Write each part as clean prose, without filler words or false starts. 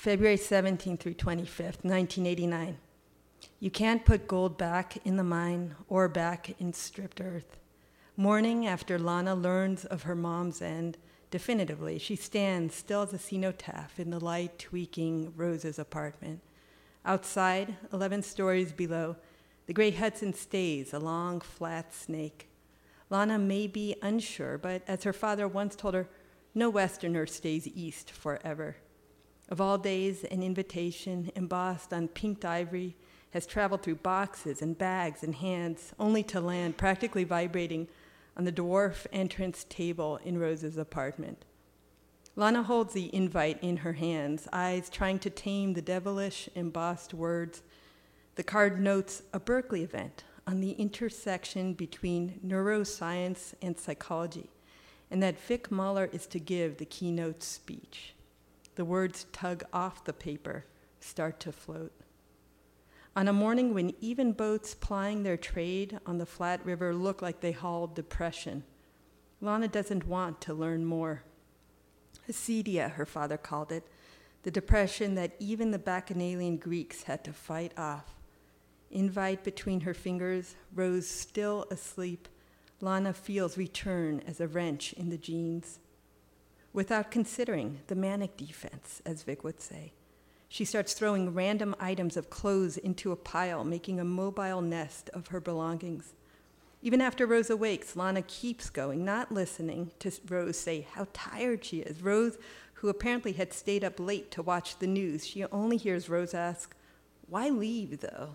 February 17th through 25th, 1989. You can't put gold back in the mine or back in stripped earth. Morning after Lana learns of her mom's end, definitively, she stands still as a cenotaph in the light tweaking Rose's apartment. Outside, 11 stories below, the gray Hudson stays, a long, flat snake. Lana may be unsure, but as her father once told her, no Westerner stays east forever. Of all days, an invitation embossed on pinked ivory has traveled through boxes and bags and hands, only to land practically vibrating on the dwarf entrance table in Rose's apartment. Lana holds the invite in her hands, eyes trying to tame the devilish embossed words. The card notes a Berkeley event on the intersection between neuroscience and psychology, and that Vic Mahler is to give the keynote speech. The words tug off the paper, start to float. On a morning when even boats plying their trade on the flat river look like they hauled depression, Lana doesn't want to learn more. Acedia, her father called it, the depression that even the Bacchanalian Greeks had to fight off. Invite between her fingers, Rose still asleep, Lana feels return as a wrench in the jeans. Without considering the manic defense, as Vic would say, she starts throwing random items of clothes into a pile, making a mobile nest of her belongings. Even after Rose awakes, Lana keeps going, not listening to Rose say how tired she is. Rose, who apparently had stayed up late to watch the news, she only hears Rose ask, "Why leave, though?"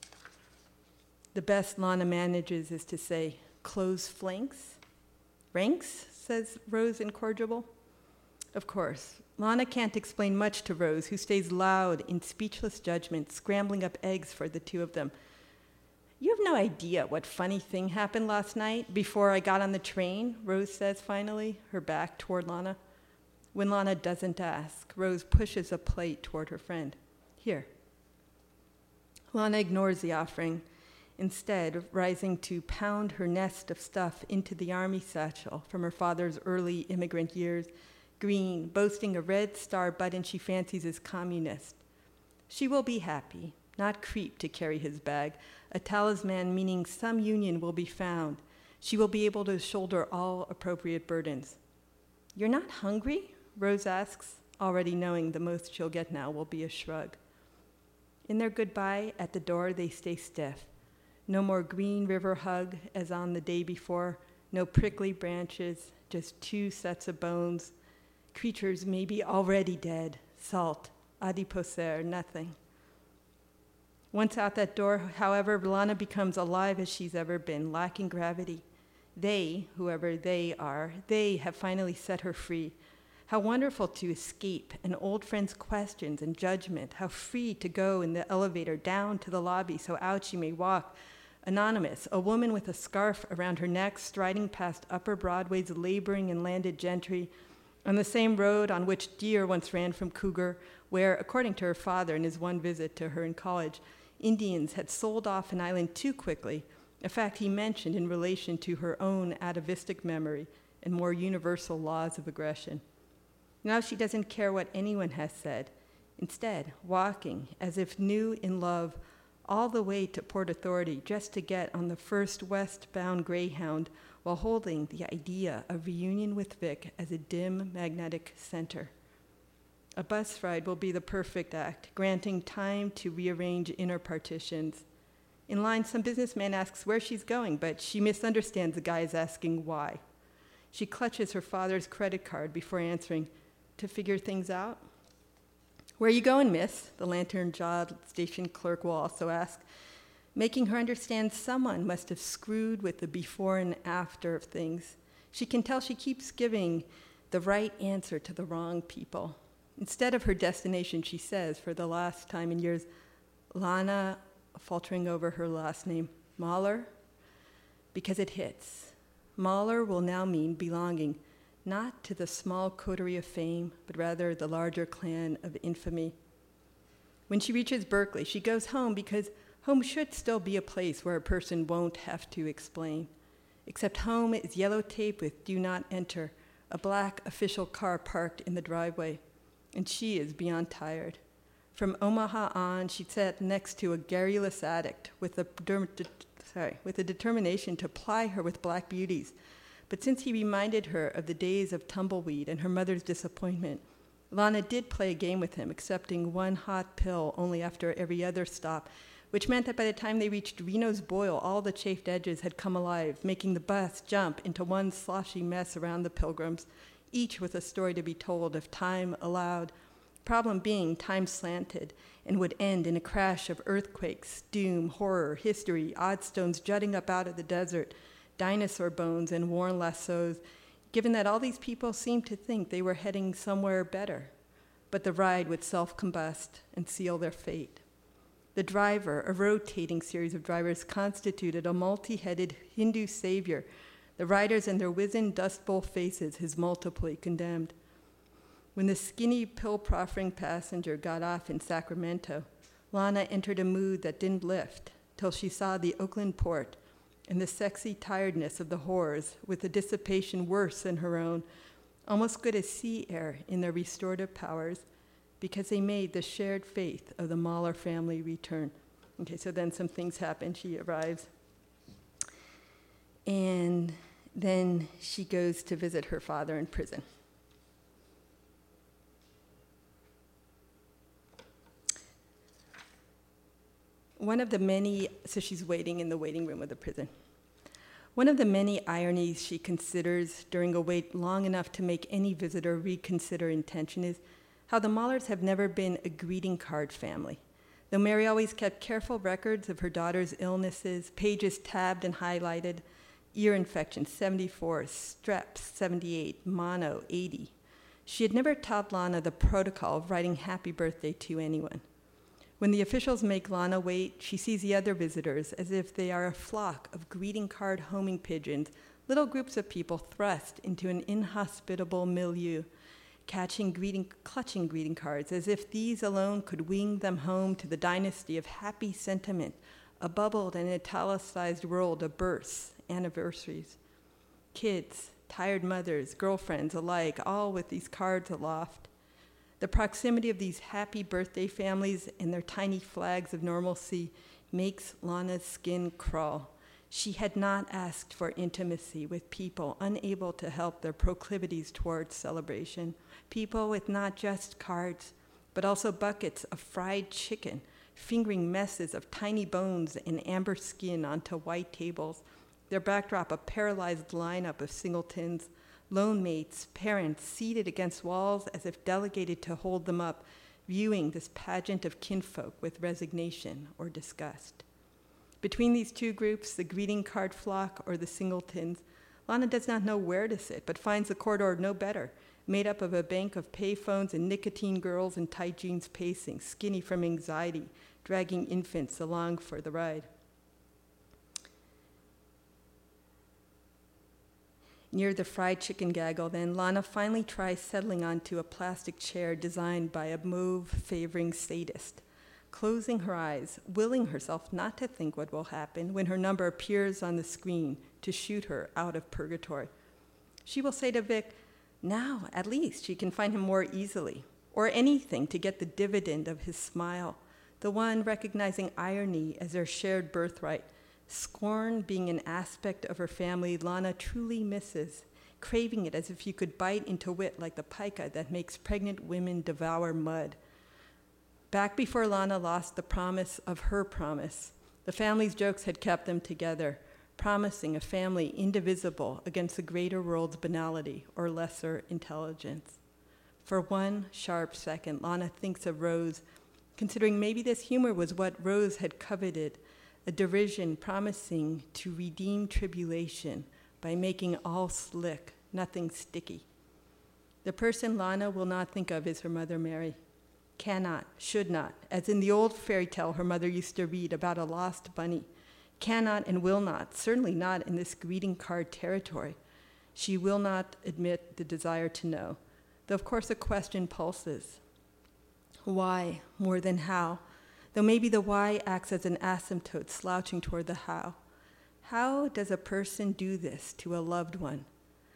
The best Lana manages is to say, "Close flanks?" "Ranks?" says Rose incorrigible. Of course, Lana can't explain much to Rose, who stays loud in speechless judgment, scrambling up eggs for the two of them. "You have no idea what funny thing happened last night before I got on the train," Rose says finally, her back toward Lana. When Lana doesn't ask, Rose pushes a plate toward her friend. "Here." Lana ignores the offering, instead rising to pound her nest of stuff into the army satchel from her father's early immigrant years, green, boasting a red star button she fancies as communist. She will be happy, not creep to carry his bag, a talisman meaning some union will be found. She will be able to shoulder all appropriate burdens. "You're not hungry?" Rose asks, already knowing the most she'll get now will be a shrug. In their goodbye at the door, they stay stiff. No more Green River hug as on the day before, no prickly branches, just two sets of bones. Creatures maybe already dead, salt, adiposaire, nothing. Once out that door, however, Lana becomes alive as she's ever been, lacking gravity. They, whoever they are, they have finally set her free. How wonderful to escape an old friend's questions and judgment, how free to go in the elevator down to the lobby so out she may walk. Anonymous, a woman with a scarf around her neck, striding past Upper Broadway's laboring and landed gentry, on the same road on which deer once ran from cougar, where, according to her father in his one visit to her in college, Indians had sold off an island too quickly, a fact he mentioned in relation to her own atavistic memory and more universal laws of aggression. Now she doesn't care what anyone has said. Instead, walking, as if new in love, all the way to Port Authority just to get on the first westbound Greyhound while holding the idea of reunion with Vic as a dim magnetic center. A bus ride will be the perfect act, granting time to rearrange inner partitions. In line, some businessman asks where she's going, but she misunderstands the guys asking why. She clutches her father's credit card before answering, "To figure things out?" "Where are you going, miss?" the lantern-jawed station clerk will also ask, making her understand someone must have screwed with the before and after of things. She can tell she keeps giving the right answer to the wrong people. Instead of her destination, she says, for the last time in years, Lana, faltering over her last name, "Mahler?" Because it hits. Mahler will now mean belonging, not to the small coterie of fame, but rather the larger clan of infamy. When she reaches Berkeley, she goes home because home should still be a place where a person won't have to explain. Except home is yellow tape with "Do Not Enter," a black official car parked in the driveway. and she is beyond tired. From Omaha on, she sat next to a garrulous addict with a determination to ply her with black beauties. But since he reminded her of the days of tumbleweed and her mother's disappointment, Lana did play a game with him, accepting one hot pill only after every other stop, which meant that by the time they reached Reno's Boil, all the chafed edges had come alive, making the bus jump into one sloshy mess around the pilgrims, each with a story to be told if time allowed. Problem being, time slanted and would end in a crash of earthquakes, doom, horror, history, odd stones jutting up out of the desert, dinosaur bones and worn lassos, given that all these people seemed to think they were heading somewhere better. But the ride would self-combust and seal their fate. The driver, a rotating series of drivers, constituted a multi-headed Hindu savior, the riders and their wizened Dust Bowl faces his multiply condemned. When the skinny pill-proffering passenger got off in Sacramento, Lana entered a mood that didn't lift till she saw the Oakland port and the sexy tiredness of the whores with a dissipation worse than her own, almost good as sea air in their restorative powers, because they made the shared faith of the Mahler family return. Okay, so then some things happen. She arrives, and then she goes to visit her father in prison. One of the many, so she's waiting in the waiting room of the prison. One of the many ironies she considers during a wait long enough to make any visitor reconsider intention is how the Mahlers have never been a greeting card family. Though Mary always kept careful records of her daughter's illnesses, pages tabbed and highlighted, ear infections 74, strep 78, mono 80, she had never taught Lana the protocol of writing happy birthday to anyone. When the officials make Lana wait, she sees the other visitors as if they are a flock of greeting card homing pigeons, little groups of people thrust into an inhospitable milieu, clutching greeting cards, as if these alone could wing them home to the dynasty of happy sentiment, a bubbled and italicized world of births, anniversaries. Kids, tired mothers, girlfriends alike, all with these cards aloft. The proximity of these happy birthday families and their tiny flags of normalcy makes Lana's skin crawl. She had not asked for intimacy with people unable to help their proclivities towards celebration, people with not just cards, but also buckets of fried chicken, fingering messes of tiny bones and amber skin onto white tables, their backdrop a paralyzed lineup of singletons, lone mates, parents seated against walls as if delegated to hold them up, viewing this pageant of kinfolk with resignation or disgust. Between these two groups, the greeting card flock or the singletons, Lana does not know where to sit, but finds the corridor no better, made up of a bank of payphones and nicotine girls in tight jeans pacing, skinny from anxiety, dragging infants along for the ride. Near the fried chicken gaggle, then, Lana finally tries settling onto a plastic chair designed by a mauve-favoring sadist, closing her eyes, willing herself not to think what will happen when her number appears on the screen to shoot her out of purgatory. She will say to Vic, now, at least, she can find him more easily, or anything to get the dividend of his smile, the one recognizing irony as their shared birthright, scorn being an aspect of her family Lana truly misses, craving it as if you could bite into wit like the pica that makes pregnant women devour mud. Back before Lana lost the promise of her promise, the family's jokes had kept them together, promising a family indivisible against the greater world's banality or lesser intelligence. For one sharp second, Lana thinks of Rose, considering maybe this humor was what Rose had coveted, a derision promising to redeem tribulation by making all slick, nothing sticky. The person Lana will not think of is her mother Mary. Cannot, should not, as in the old fairy tale her mother used to read about a lost bunny. Cannot and will not, certainly not in this greeting card territory. She will not admit the desire to know, though of course a question pulses. Why more than how? Though maybe the why acts as an asymptote slouching toward the how. How does a person do this to a loved one?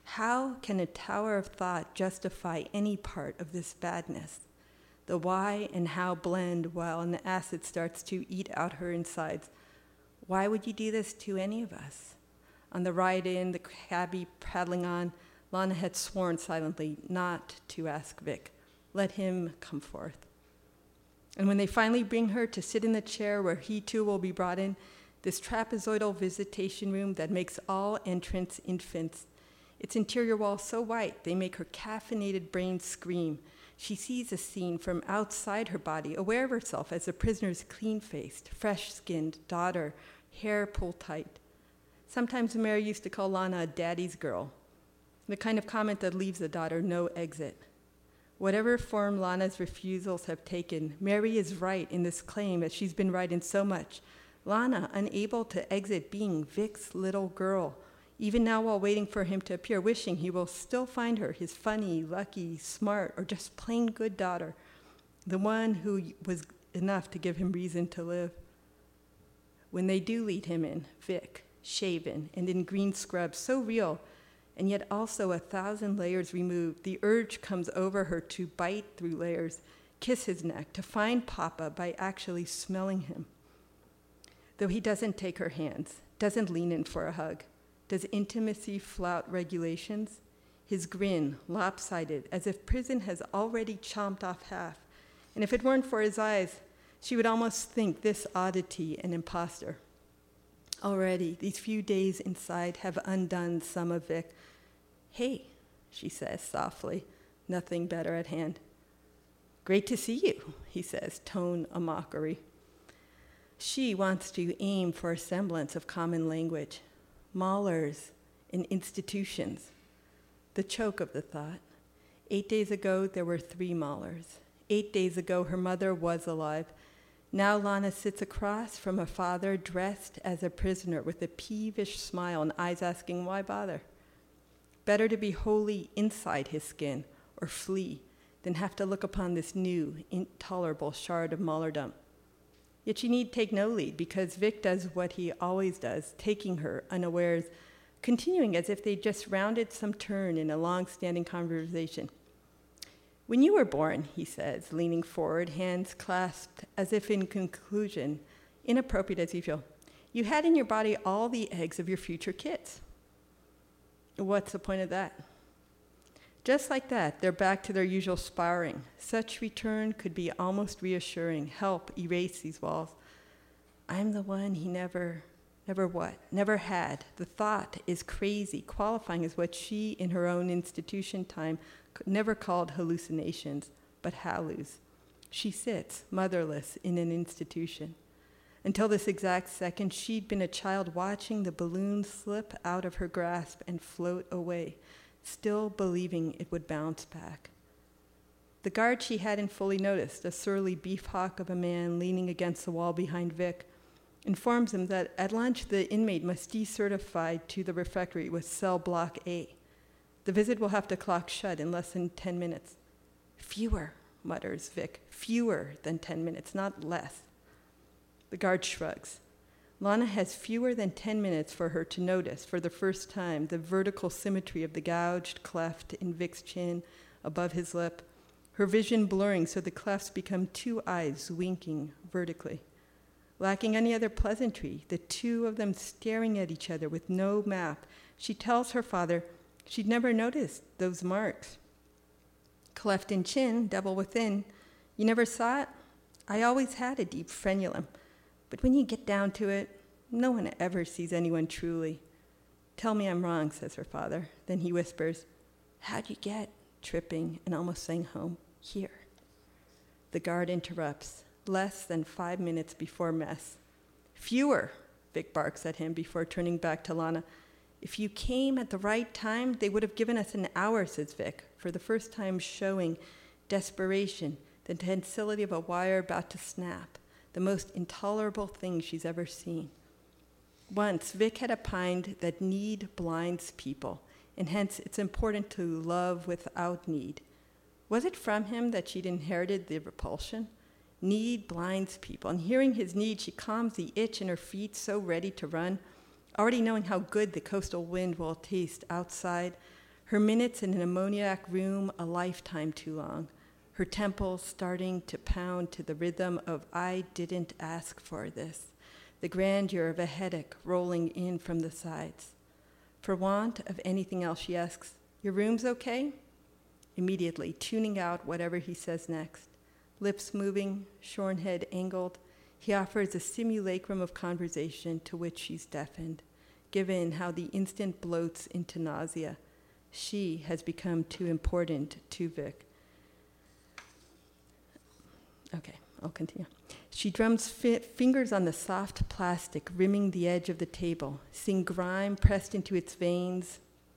How can a tower of thought justify any part of this badness? The why and how blend while an acid starts to eat out her insides. Why would you do this to any of us? On the ride in, the cabbie prattling on, Lana had sworn silently not to ask Vic. Let him come forth. And when they finally bring her to sit in the chair where he too will be brought in, this trapezoidal visitation room that makes all entrants infants, its interior walls so white they make her caffeinated brain scream. She sees a scene from outside her body, aware of herself as the prisoner's clean-faced, fresh-skinned daughter, hair pulled tight. Sometimes Mary used to call Lana a daddy's girl, the kind of comment that leaves the daughter no exit. Whatever form Lana's refusals have taken, Mary is right in this claim that she's been right in so much. Lana, unable to exit being Vic's little girl, even now while waiting for him to appear, wishing he will still find her, his funny, lucky, smart, or just plain good daughter, the one who was enough to give him reason to live. When they do lead him in, Vic, shaven and in green scrubs, so real, and yet also 1,000 layers removed, the urge comes over her to bite through layers, kiss his neck, to find Papa by actually smelling him. Though he doesn't take her hands, doesn't lean in for a hug, does intimacy flout regulations? His grin, lopsided, as if prison has already chomped off half. And if it weren't for his eyes, she would almost think this oddity an imposter. Already, these few days inside have undone some of Vic. Hey, she says softly, nothing better at hand. Great to see you, he says, tone a mockery. She wants to aim for a semblance of common language. Maulers and institutions. The choke of the thought. 8 days ago, there were 3 Maulers. 8 days ago, her mother was alive. Now Lana sits across from a father dressed as a prisoner with a peevish smile and eyes asking, why bother? Better to be wholly inside his skin or flee than have to look upon this new, intolerable shard of Maulerdom. Yet she need take no lead because Vic does what he always does, taking her unawares, continuing as if they just rounded some turn in a long-standing conversation. When you were born, he says, leaning forward, hands clasped as if in conclusion, inappropriate as usual, you had in your body all the eggs of your future kids. What's the point of that? Just like that, they're back to their usual sparring. Such return could be almost reassuring, help erase these walls. I'm the one he never had. The thought is crazy, qualifying as what she, in her own institution time, never called hallucinations, but hallus. She sits, motherless, in an institution. Until this exact second, she'd been a child watching the balloon slip out of her grasp and float away, still believing it would bounce back. The guard she hadn't fully noticed, a surly beef hawk of a man leaning against the wall behind Vic, informs him that at lunch the inmate must decertify to the refectory with cell block A. The visit will have to clock shut in less than 10 minutes. Fewer, mutters Vic, fewer than 10 minutes, not less. The guard shrugs. Lana has fewer than 10 minutes for her to notice, for the first time, the vertical symmetry of the gouged cleft in Vic's chin above his lip, her vision blurring so the clefts become 2 eyes winking vertically. Lacking any other pleasantry, the 2 of them staring at each other with no map, she tells her father she'd never noticed those marks. Cleft in chin, devil within. You never saw it? I always had a deep frenulum. But when you get down to it, no one ever sees anyone truly. Tell me I'm wrong, says her father. Then he whispers, how'd you get, tripping and almost saying home, here? The guard interrupts, less than 5 minutes before mess. Fewer, Vic barks at him before turning back to Lana. If you came at the right time, they would have given us an hour, says Vic, for the first time showing desperation, the tensility of a wire about to snap, the most intolerable thing she's ever seen. Once, Vic had opined that need blinds people, and hence it's important to love without need. Was it from him that she'd inherited the repulsion? Need blinds people, and hearing his need, she calms the itch in her feet, so ready to run, already knowing how good the coastal wind will taste outside, Her minutes in an ammoniac room a lifetime too long. Her temples starting to pound to the rhythm of I didn't ask for this, the grandeur of a headache rolling in from the sides. For want of anything else, she asks, "Your room's okay?" Immediately tuning out whatever he says next. Lips moving, shorn head angled, he offers a simulacrum of conversation to which she's deafened, given how the instant bloats into nausea. She has become too important to Vic. Okay, I'll continue. She drums fingers on the soft plastic rimming the edge of the table, seeing grime pressed into its veins.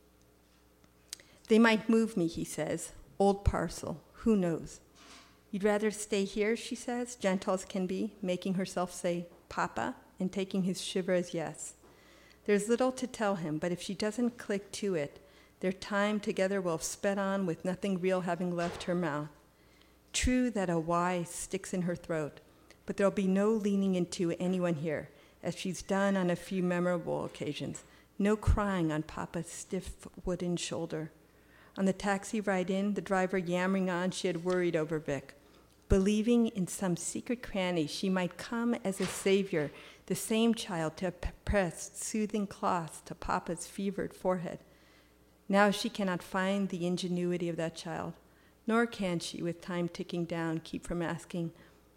"They might move me," he says. "Old parcel, who knows?" "You'd rather stay here," she says, gentle as can be, making herself say, "Papa," and taking his shiver as yes. There's little to tell him, but if she doesn't click to it, their time together will have sped on with nothing real having left her mouth. True that a why sticks in her throat, but there'll be no leaning into anyone here, as she's done on a few memorable occasions. No crying on Papa's stiff wooden shoulder. On the taxi ride in, the driver yammering on she had worried over Vic, believing in some secret cranny she might come as a savior, the same child to have pressed soothing cloths to Papa's fevered forehead. Now she cannot find the ingenuity of that child, nor can she, with time ticking down, keep from asking,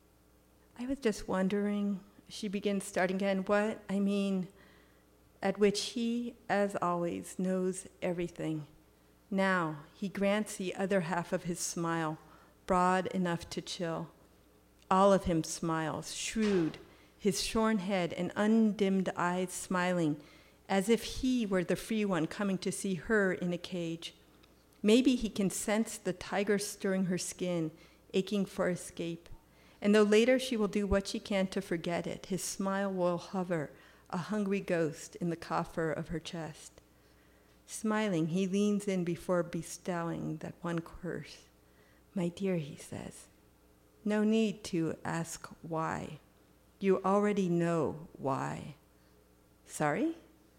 "I was just wondering," she begins starting again, "what? I mean," at which he, as always, knows everything. Now he grants the other half of his smile, broad enough to chill. All of him smiles, shrewd, his shorn head and undimmed eyes smiling, as if he were the free one coming to see her in a cage. Maybe he can sense the tiger stirring her skin, aching for escape. And though later she will do what she can to forget it, his smile will hover, a hungry ghost in the coffer of her chest. Smiling, he leans in before bestowing that one curse. "My dear," he says, "no need to ask why. You already know why." "Sorry?"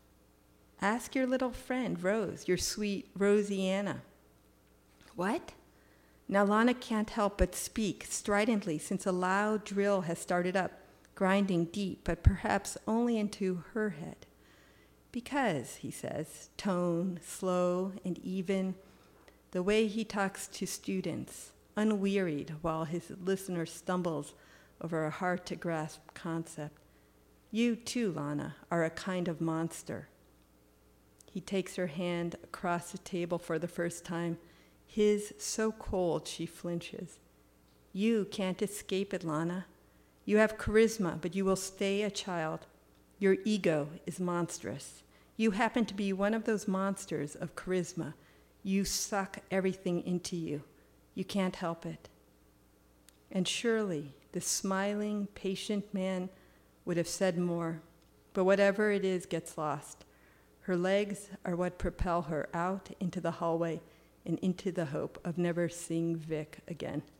"Ask your little friend, Rose, your sweet Rosianna." "What?" Now Lana can't help but speak stridently since a loud drill has started up, grinding deep, but perhaps only into her head. "Because," he says, tone slow and even, the way he talks to students, unwearied while his listener stumbles over a hard-to-grasp concept. "You too, Lana, are a kind of monster." He takes her hand across the table for the first time, his so cold she flinches. "You can't escape it, Lana. You have charisma, but you will stay a child. Your ego is monstrous. You happen to be one of those monsters of charisma. You suck everything into you. You can't help it." And surely the smiling, patient man would have said more, but whatever it is gets lost. Her legs are what propel her out into the hallway and into the hope of never seeing Vic again.